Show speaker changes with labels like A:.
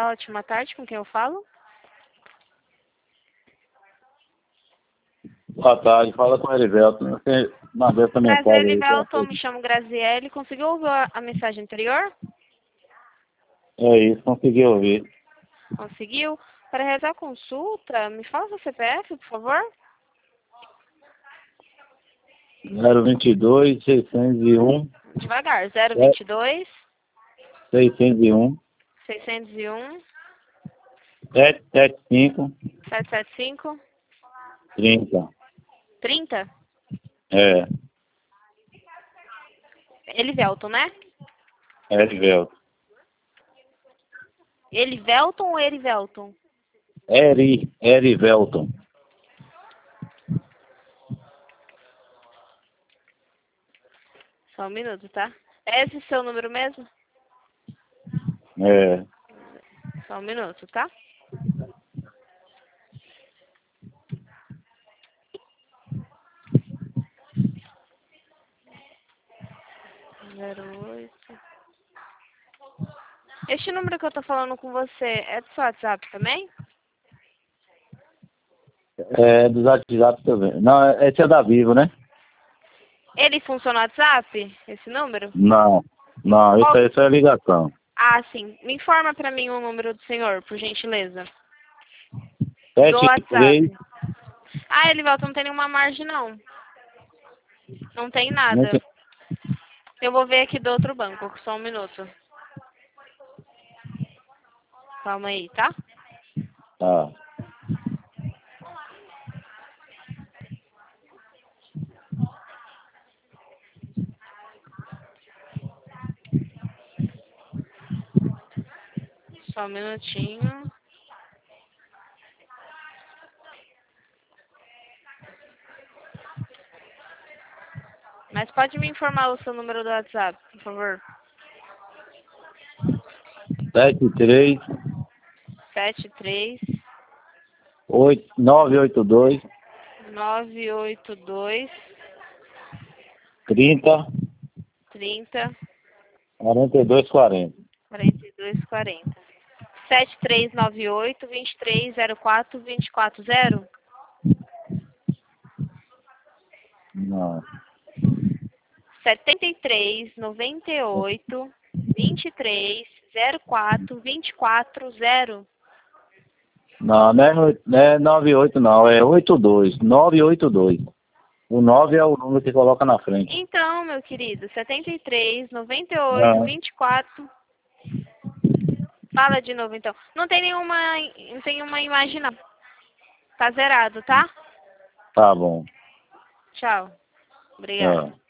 A: ótima tarde, com quem eu falo?
B: Boa tarde, fala com o Erivelto. Você mandou essa
A: Prazer,
B: mensagem aí.
A: Elivelton, me chamo Graziele. Conseguiu ouvir a mensagem anterior?
B: É isso, consegui ouvir.
A: Conseguiu? Para realizar a consulta, me fala seu CPF, por favor.
B: 022 601
A: Devagar, 022
B: 601
A: 601
B: 775
A: 775
B: 30.
A: 30?
B: É,
A: Elivelton, né?
B: Erivelto.
A: Elivelton ou Erivelton?
B: Erivelton.
A: Só um minuto, tá? É esse seu número mesmo?
B: É,
A: Só um minuto, tá? Zero oito. Este número que eu tô falando com você é do seu WhatsApp também?
B: do WhatsApp também. Não, esse é da Vivo, né?
A: Ele funciona no WhatsApp, esse número?
B: Não, não,
A: Qual-
B: isso é ligação.
A: Ah, sim. Me informa pra mim o número do senhor, por gentileza. Do
B: 73,
A: WhatsApp. Ah, Elivelton, não tem nenhuma margem, não. Não tem
B: não
A: nada.
B: tem-
A: Eu vou ver aqui do outro banco, só um minuto. Calma aí, tá?
B: tá.
A: Só um minutinho. Mas pode me informar o seu número do WhatsApp, por favor.
B: 73
A: 73
B: 982
A: 982
B: 30
A: 30
B: 42 40.
A: 42 40. 7398 2304 240.
B: Não.
A: 7398 2304 240.
B: Não, não é 98 não, é 82, 982. O 9 é o número que coloca na frente.
A: Então, meu querido, 73 98
B: Não,
A: 24. Fala de novo, então. Não tem nenhuma imagem, não. Tá zerado, tá?
B: tá bom.
A: Tchau. Obrigada.
B: Tá.